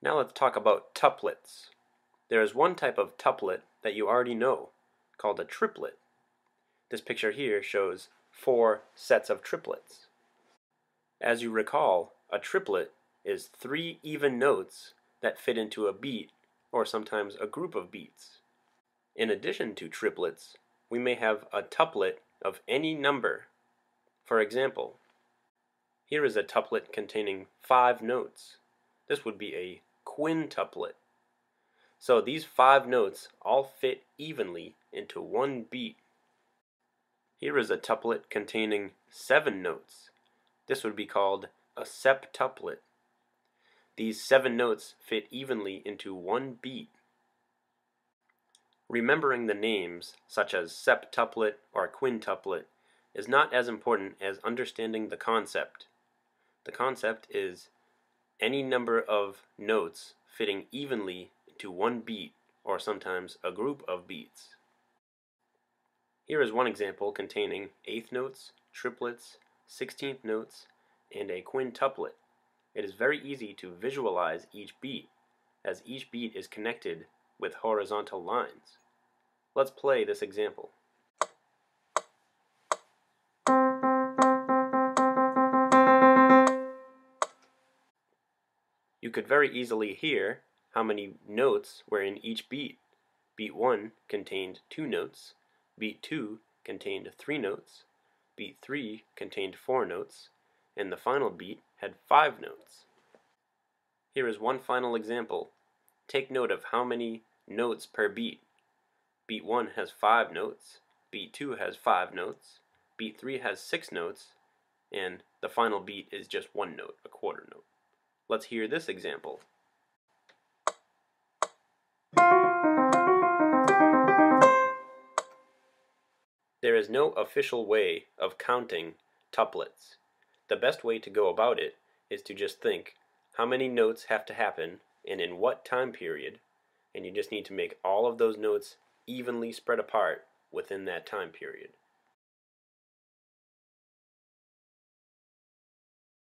Now let's talk about tuplets. There is one type of tuplet that you already know, called a triplet. This picture here shows 4 sets of triplets. As you recall, a triplet is 3 even notes that fit into a beat, or sometimes a group of beats. In addition to triplets, we may have a tuplet of any number. For example, here is a tuplet containing 5 notes. This would be a quintuplet. So these 5 notes all fit evenly into one beat. Here is a tuplet containing 7 notes. This would be called a septuplet. These 7 notes fit evenly into one beat. Remembering the names, such as septuplet or quintuplet, is not as important as understanding the concept. The concept is any number of notes fitting evenly into one beat, or sometimes a group of beats. Here is one example containing eighth notes, triplets, 16th notes, and a quintuplet. It is very easy to visualize each beat, as each beat is connected with horizontal lines. Let's play this example. You could very easily hear how many notes were in each beat. Beat 1 contained 2 notes, beat 2 contained 3 notes, beat 3 contained 4 notes, and the final beat had 5 notes. Here is one final example. Take note of how many notes per beat. Beat 1 has 5 notes, beat 2 has 5 notes, beat 3 has 6 notes, and the final beat is just 1 note, a quarter note. Let's hear this example. There is no official way of counting tuplets. The best way to go about it is to just think how many notes have to happen and in what time period, and you just need to make all of those notes evenly spread apart within that time period.